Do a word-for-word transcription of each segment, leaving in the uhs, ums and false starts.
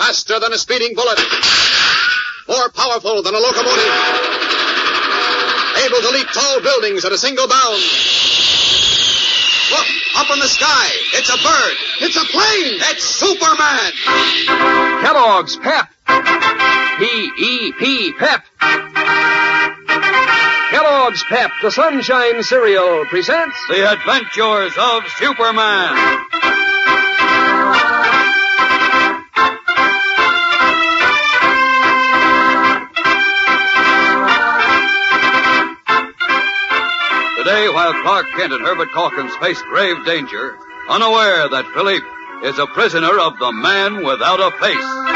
Faster than a speeding bullet. More powerful than a locomotive. Able to leap tall buildings at a single bound. Look, up in the sky. It's a bird. It's a plane. It's Superman. Kellogg's Pep. P E P, Pep. Kellogg's Pep, the Sunshine Cereal, presents The Adventures of Superman. Today, while Clark Kent and Herbert Calkins face grave danger, unaware that Philippe is a prisoner of the Man Without a Face.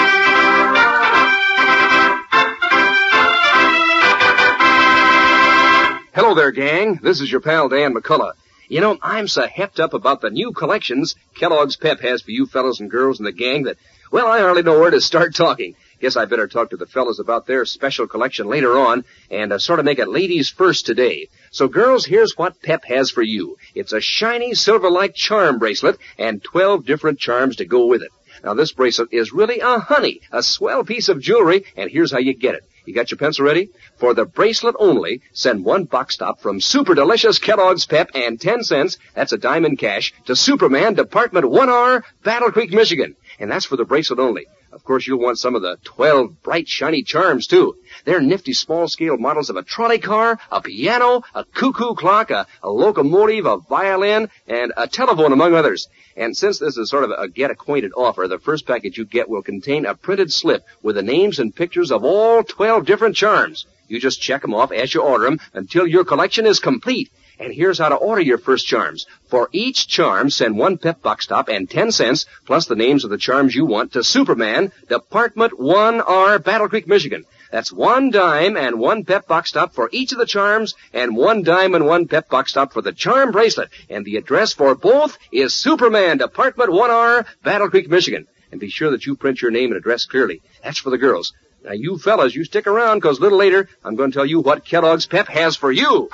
Hello there, gang. This is your pal Dan McCullough. You know, I'm so hepped up about the new collections Kellogg's Pep has for you fellas and girls in the gang that, well, I hardly know where to start talking. Guess I better talk to the fellas about their special collection later on and uh, sort of make it ladies first today. So, girls, here's what Pep has for you. It's a shiny silver-like charm bracelet and twelve different charms to go with it. Now, this bracelet is really a honey, a swell piece of jewelry, and here's how you get it. You got your pencil ready? For the bracelet only, send one box top from Super Delicious Kellogg's Pep and ten cents, that's a dime in cash, to Superman, Department one R, Battle Creek, Michigan. And that's for the bracelet only. Of course, you'll want some of the twelve bright, shiny charms, too. They're nifty small-scale models of a trolley car, a piano, a cuckoo clock, a, a locomotive, a violin, and a telephone, among others. And since this is sort of a get-acquainted offer, the first package you get will contain a printed slip with the names and pictures of all twelve different charms. You just check them off as you order them until your collection is complete. And here's how to order your first charms. For each charm, send one Pep box top and ten cents, plus the names of the charms you want, to Superman, Department one R, Battle Creek, Michigan. That's one dime and one Pep box top for each of the charms, and one dime and one Pep box top for the charm bracelet. And the address for both is Superman, Department one R, Battle Creek, Michigan. And be sure that you print your name and address clearly. That's for the girls. Now, you fellas, you stick around, because a little later, I'm going to tell you what Kellogg's Pep has for you.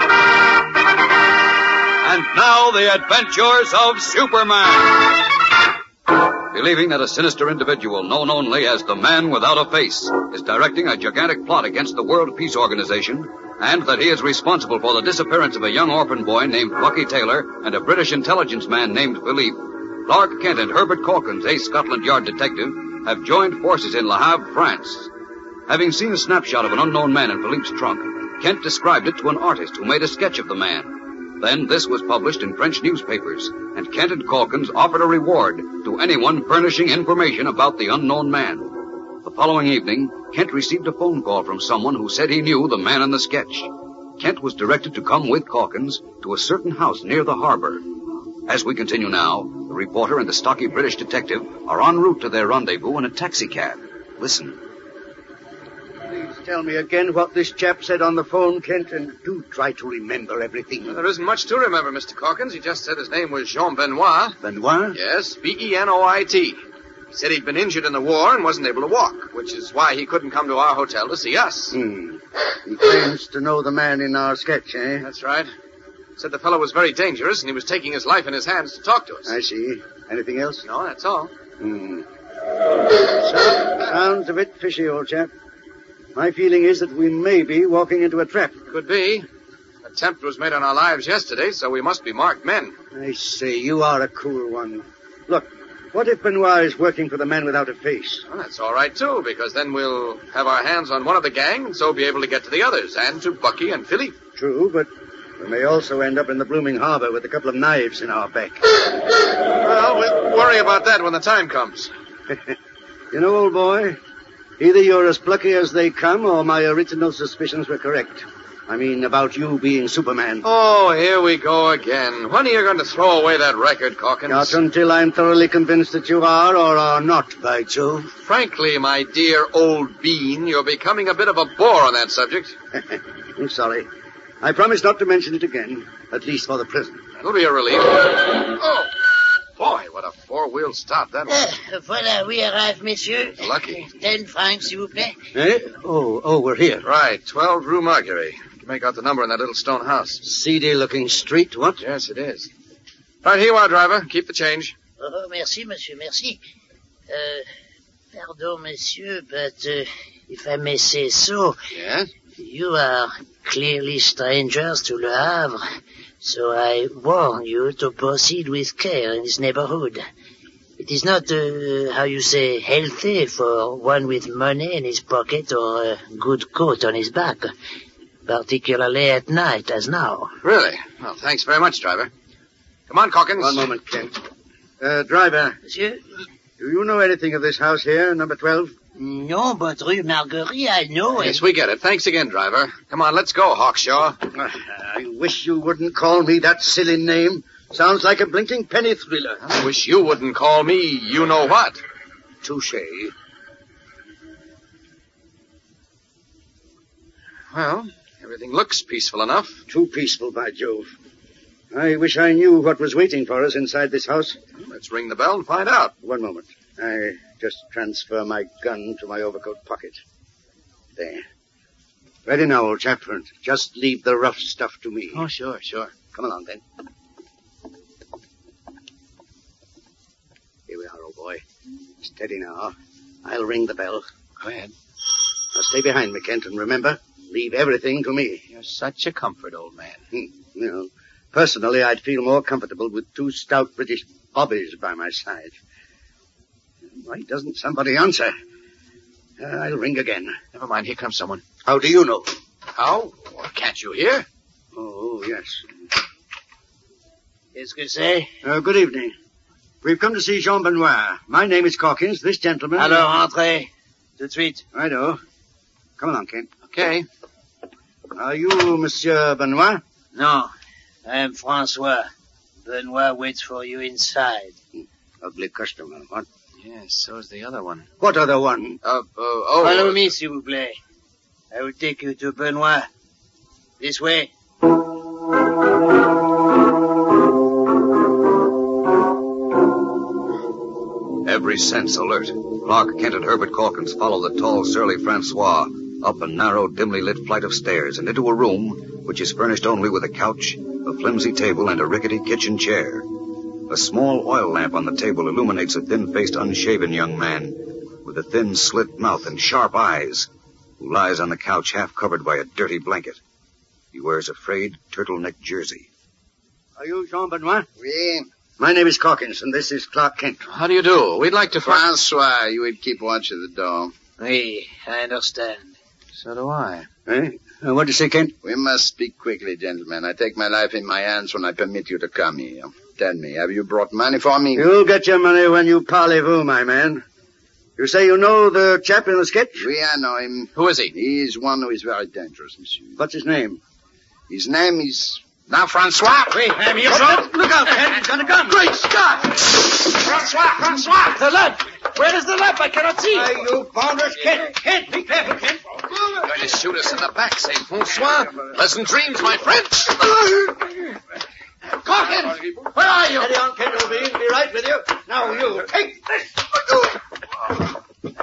And now, the adventures of Superman. Believing that a sinister individual known only as the Man Without a Face is directing a gigantic plot against the World Peace Organization, and that he is responsible for the disappearance of a young orphan boy named Bucky Taylor and a British intelligence man named Philippe, Clark Kent and Herbert Calkins, a Scotland Yard detective, have joined forces in Le Havre, France. Having seen a snapshot of an unknown man in Philippe's trunk, Kent described it to an artist who made a sketch of the man. Then this was published in French newspapers, and Kent and Calkins offered a reward to anyone furnishing information about the unknown man. The following evening, Kent received a phone call from someone who said he knew the man in the sketch. Kent was directed to come with Calkins to a certain house near the harbor. As we continue now, the reporter and the stocky British detective are en route to their rendezvous in a taxicab. Listen. Please tell me again what this chap said on the phone, Kent, and do try to remember everything. Well, there isn't much to remember, Mister Calkins. He just said his name was Jean Benoit. Benoit? Yes, B E N O I T. He said he'd been injured in the war and wasn't able to walk, which is why he couldn't come to our hotel to see us. Hmm. He claims to know the man in our sketch, eh? That's right. Said the fellow was very dangerous and he was taking his life in his hands to talk to us. I see. Anything else? No, that's all. Hmm. So, sounds a bit fishy, old chap. My feeling is that we may be walking into a trap. Could be. Attempt was made on our lives yesterday, so we must be marked men. I say, you are a cool one. Look, what if Benoit is working for the Man Without a Face? Well, that's all right, too, because then we'll have our hands on one of the gang and so be able to get to the others, and to Bucky and Philippe. True, but we may also end up in the blooming harbor with a couple of knives in our back. Well, we'll worry about that when the time comes. You know, old boy, either you're as plucky as they come, or my original suspicions were correct. I mean, about you being Superman. Oh, here we go again. When are you going to throw away that record, Calkins? Not until I'm thoroughly convinced that you are or are not, by Jove. Frankly, my dear old bean, you're becoming a bit of a bore on that subject. I'm sorry. I promise not to mention it again, at least for the present. That'll be a relief. Oh, boy, what a four-wheel stop that was. Uh, voilà, we arrive, messieurs. Lucky. Ten francs, s'il vous plaît. Eh? Oh, oh, we're here. Right, twelve Rue Marguerite. You can make out the number in that little stone house. Seedy-looking street, what? Yes, it is. Right, here you are, driver. Keep the change. Oh, merci, monsieur, merci. Uh, Pardon, monsieur, but uh, if I may say so, Yes? you are clearly strangers to Le Havre, so I warn you to proceed with care in this neighborhood. It is not, uh, how you say, healthy for one with money in his pocket or a good coat on his back, particularly at night as now. Really? Well, thanks very much, driver. Come on, Calkins. One moment, Kent. Uh, driver, Monsieur? do you know anything of this house here, number twelve? No, but Rue Marguerite, I know it. Yes, we get it. Thanks again, driver. Come on, let's go, Hawkshaw. Uh, I wish you wouldn't call me that silly name. Sounds like a blinking penny thriller. I wish you wouldn't call me you-know-what. Touché. Well, everything looks peaceful enough. Too peaceful, by Jove. I wish I knew what was waiting for us inside this house. Let's ring the bell and find out. One moment. I just transfer my gun to my overcoat pocket. There. Ready now, old chap. Just leave the rough stuff to me. Oh, sure, sure. Come along, then. Here we are, old boy. Steady now. I'll ring the bell. Go ahead. Now stay behind me, Kent, and remember, leave everything to me. You're such a comfort, old man. Hmm. You know, personally, I'd feel more comfortable with two stout British bobbies by my side. Why doesn't somebody answer? Uh, I'll ring again. Never mind, here comes someone. How do you know? How? Well, can't you hear? Oh, yes. Qu'est-ce que c'est? Uh, good evening. We've come to see Jean Benoit. My name is Calkins. This gentleman... Alors, entrez. Tout de suite. I know. Come along, Kent. Okay. Are you Monsieur Benoit? No, I am Francois. Benoit waits for you inside. Ugly customer, what? Yes, so's the other one. What other one? Uh, uh, oh... Follow me, s'il vous plaît. I will take you to Benoit. This way. Every sense alert, Clark Kent and Herbert Calkins follow the tall, surly Francois up a narrow, dimly lit flight of stairs and into a room which is furnished only with a couch, a flimsy table, and a rickety kitchen chair. A small oil lamp on the table illuminates a thin-faced, unshaven young man with a thin, slit mouth and sharp eyes who lies on the couch half covered by a dirty blanket. He wears a frayed turtleneck jersey. Are you Jean Benoit? Oui. My name is Calkins, and this is Clark Kent. How do you do? We'd like to... Francois, you would keep watch at the door. Oui, I understand. So do I. Eh? Uh, what do you say, Kent? We must speak quickly, gentlemen. I take my life in my hands when I permit you to come here. Tell me, have you brought money for me? You'll get your money when you parlez-vous, my man. You say you know the chap in the sketch? Oui, I know him. Who is he? He is one who is very dangerous, monsieur. What's his name? His name is... Now, Francois! Oui, I'm here, Look, look out, Kent. He's got a gun. Great Scott! Francois! Francois! The lamp! Where is the lamp? I cannot see. Hey, you bounders. Kent, Kent, be careful, Kent. Going to shoot us in the back, say Francois. Pleasant dreams, my friend. Calkins! Where are you? Steady on, Kent, old bean. Be right with you. Now, you. Take this.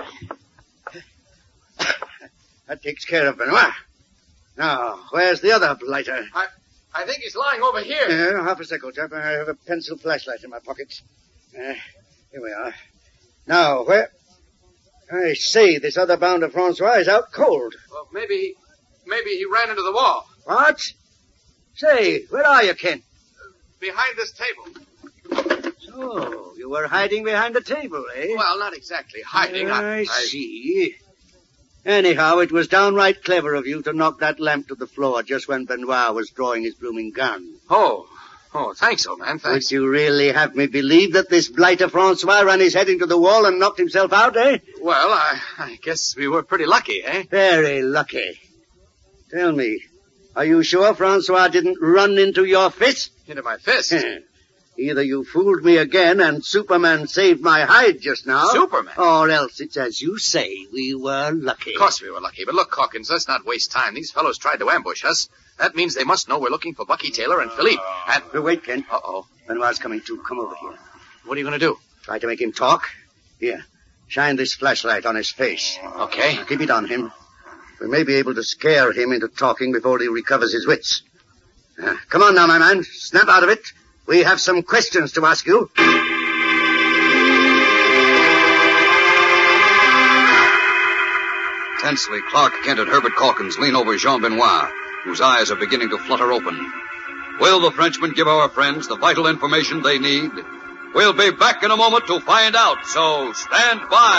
That takes care of Benoit. Now, where's the other blighter? I, I think he's lying over here. Uh, half a sec, old chap. I have a pencil flashlight in my pocket. Uh, here we are. Now, where... I say, this other bounder Francois is out cold. Well, maybe, maybe he ran into the wall. What? Say, where are you, Kent? Behind this table. So, you were hiding behind the table, eh? Well, not exactly hiding. I, I see. Anyhow, it was downright clever of you to knock that lamp to the floor just when Benoit was drawing his blooming gun. Oh, oh, thanks, old man, thanks. Would you really have me believe that this blighter Francois ran his head into the wall and knocked himself out, eh? Well, I, I guess we were pretty lucky, eh? Very lucky. Tell me, are you sure Francois didn't run into your fist? Into my fist. Either you fooled me again and Superman saved my hide just now. Superman? Or else it's as you say, we were lucky. Of course we were lucky, but look, Calkins, let's not waste time. These fellows tried to ambush us. That means they must know we're looking for Bucky Taylor and Philippe. And... Uh, wait, Kent. Uh-oh. Benoit's coming too. Come over here. What are you going to do? Try to make him talk. Here, shine this flashlight on his face. Okay. Now, keep it on him. We may be able to scare him into talking before he recovers his wits. Uh, come on now, my man. Snap out of it. We have some questions to ask you. Tensely, Clark Kent and Herbert Calkins lean over Jean Benoit, whose eyes are beginning to flutter open. Will the Frenchman give our friends the vital information they need? We'll be back in a moment to find out, so stand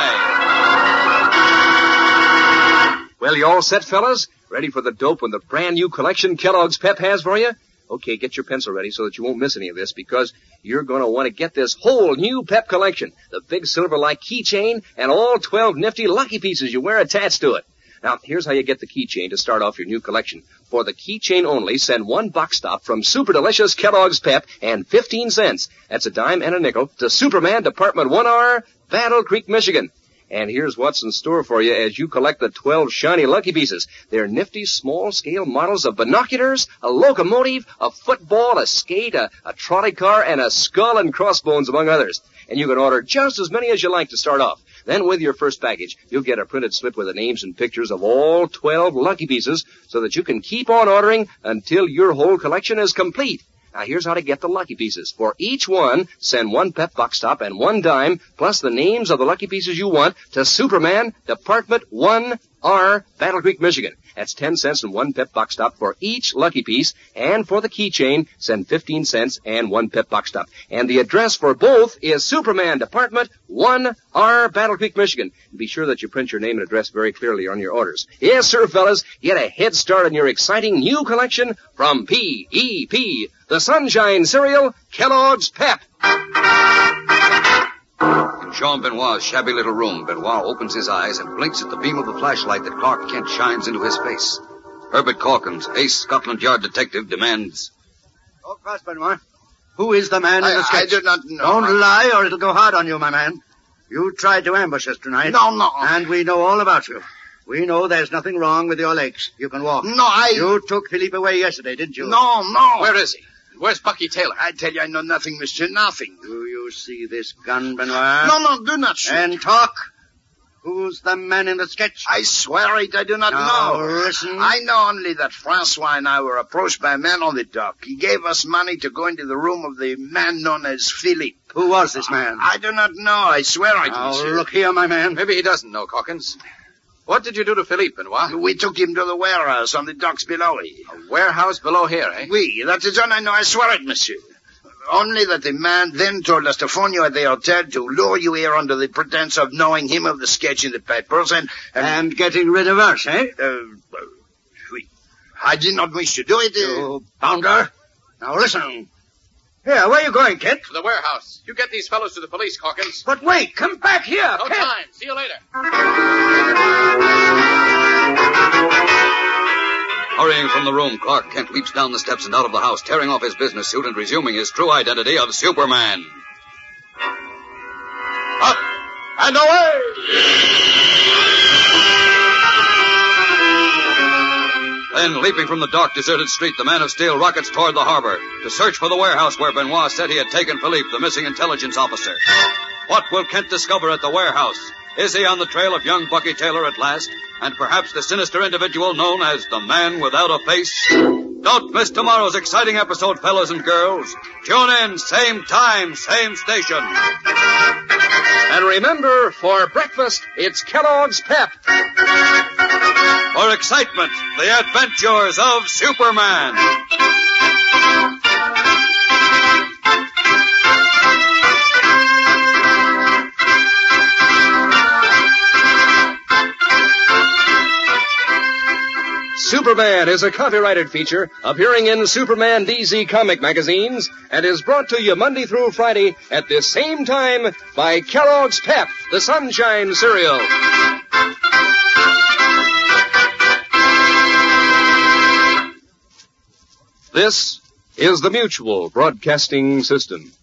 by. Well, you all set, fellas? Ready for the dope when the brand new collection Kellogg's Pep has for you? Okay, get your pencil ready so that you won't miss any of this, because you're going to want to get this whole new Pep collection. The big silver-like keychain and all twelve nifty lucky pieces you wear attached to it. Now, here's how you get the keychain to start off your new collection. For the keychain only, send one box stop from Super Delicious Kellogg's Pep and fifteen cents. That's a dime and a nickel to Superman, Department one R, Battle Creek, Michigan. And here's what's in store for you as you collect the twelve shiny lucky pieces. They're nifty small-scale models of binoculars, a locomotive, a football, a skate, a, a trolley car, and a skull and crossbones, among others. And you can order just as many as you like to start off. Then with your first package, you'll get a printed slip with the names and pictures of all twelve lucky pieces so that you can keep on ordering until your whole collection is complete. Now, here's how to get the lucky pieces. For each one, send one Pep box stop and one dime, plus the names of the lucky pieces you want, to Superman, Department one R, Battle Creek, Michigan. That's ten cents and one Pep box stop for each lucky piece. And for the keychain, send fifteen cents and one Pep box stop. And the address for both is Superman, Department one R, Battle Creek, Michigan. And be sure that you print your name and address very clearly on your orders. Yes, sir, fellas. Get a head start on your exciting new collection from P E P, the Sunshine Cereal, Kellogg's Pep. In Jean Benoit's shabby little room, Benoit opens his eyes and blinks at the beam of the flashlight that Clark Kent shines into his face. Herbert Calkins, ace Scotland Yard detective, demands, Talk fast, Benoit. Who is the man in I, the sketch? I do not know. Don't lie, or it'll go hard on you, my man. You tried to ambush us tonight. No, no. And we know all about you. We know there's nothing wrong with your legs. You can walk. No, I... You took Philippe away yesterday, didn't you? No, no. Where is he? Where's Bucky Taylor? I tell you, I know nothing, monsieur, nothing. Do you see this gun, Benoit? No, no, do not shoot. And talk. Who's the man in the sketch? I swear it, I do not Now, know. listen. I know only that Francois and I were approached by a man on the dock. He gave us money to go into the room of the man known as Philippe. Who was this man? I do not know. I swear I Now, do. look here, my man. Maybe he doesn't know, Calkins. What did you do to Philippe, Benoit? We took him to the warehouse on the docks below here. A warehouse below here, eh? Oui, that is all I know. I swear it, monsieur. Only that the man then told us to phone you at the hotel to lure you here under the pretense of knowing him of the sketch in the papers and... And, and getting rid of us, eh? Uh, oui. I did not wish to do it. Uh, You bounder. Now, listen. Here, where are you going, Kent? To the warehouse. You get these fellows to the police, Calkins. But wait, come back here, No Kent. time. See you later. Hurrying from the room, Clark Kent leaps down the steps and out of the house, tearing off his business suit and resuming his true identity of Superman. Up and away! Then, leaping from the dark, deserted street, the Man of Steel rockets toward the harbor to search for the warehouse where Benoit said he had taken Philippe, the missing intelligence officer. What will Kent discover at the warehouse? Is he on the trail of young Bucky Taylor at last? And perhaps the sinister individual known as the Man Without a Face? Don't miss tomorrow's exciting episode, fellas and girls. Tune in, same time, same station. And remember, for breakfast, it's Kellogg's Pep. For excitement, the adventures of Superman. Superman is a copyrighted feature appearing in Superman D C comic magazines and is brought to you Monday through Friday at this same time by Kellogg's Pep, the Sunshine Cereal. This is the Mutual Broadcasting System.